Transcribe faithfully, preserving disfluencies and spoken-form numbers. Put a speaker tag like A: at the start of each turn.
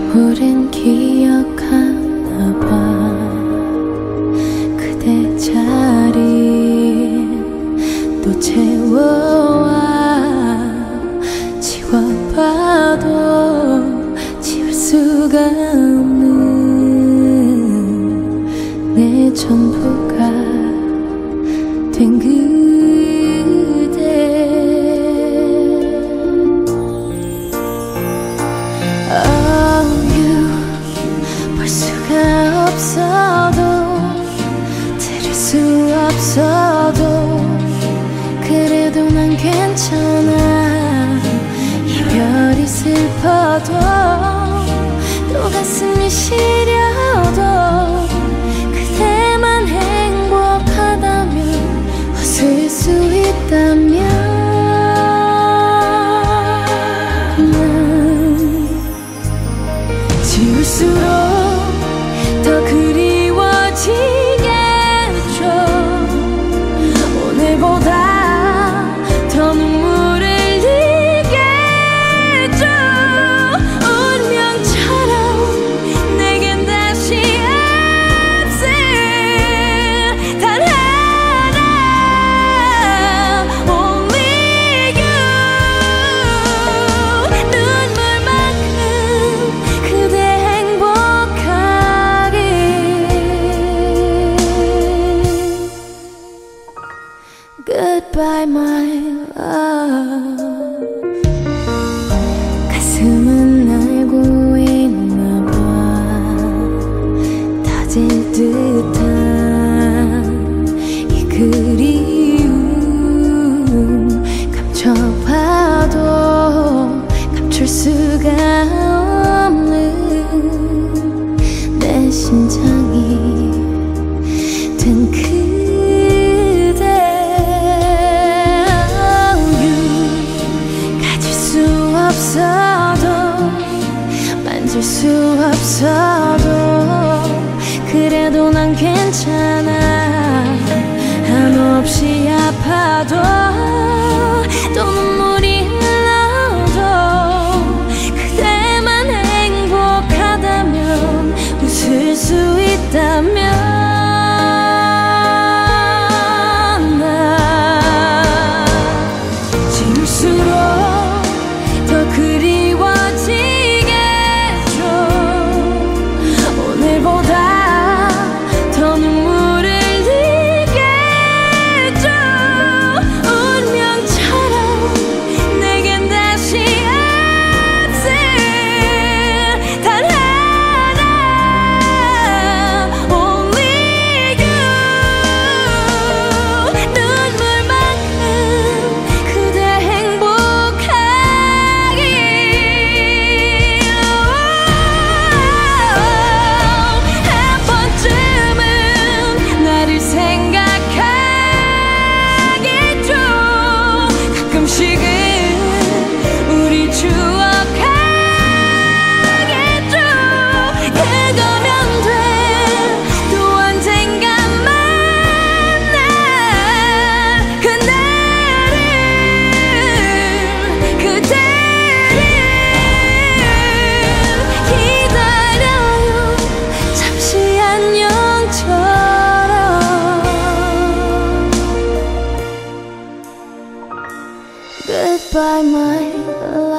A: 우린 기억하나 봐. 그대 자리 또 채워와. 지워봐도 지울 수가 없는 내 전부가 된 그대. Oh you 볼 수가 없어도 들을 수 없어도 그래도 난 괜찮아. 이별이 슬퍼도 또 가슴이 시려도 그대만 행복하다면 웃을 수 있다면 난 지울수록 더 그리워지겠죠. 오늘보다 더 눈물을 흘리겠죠. 운명처럼 내겐 다시 없을 단 하나 Only you. 눈물만큼 그대 행복하길. Goodbye my love. 가슴은 알고 있나봐. 터질 듯한 이 그리움 감춰봐도 감출 수가 없는 내 심장이 된 그대. Oh, you 가질 수 없어도 만질 수 없어도 그래도 난 괜찮아. 한없이 아파도 또 눈물이 흘러도 그대만 행복하다면 웃을 수 있다면 난 지울수록 더 그리워지겠죠. 오늘보다 더 눈물을 흘리겠죠. 운명처럼 내겐 다시 없을 단 하나 Only you. 눈물만큼 그대 행복하길. 한 번쯤은 나를 생각하겠죠. 가끔씩은 우리 추억하겠죠. 그거면 돼. 또 언젠가 만나 그날을 그대를 기다려요. 잠시 안녕처럼. Goodbye my love.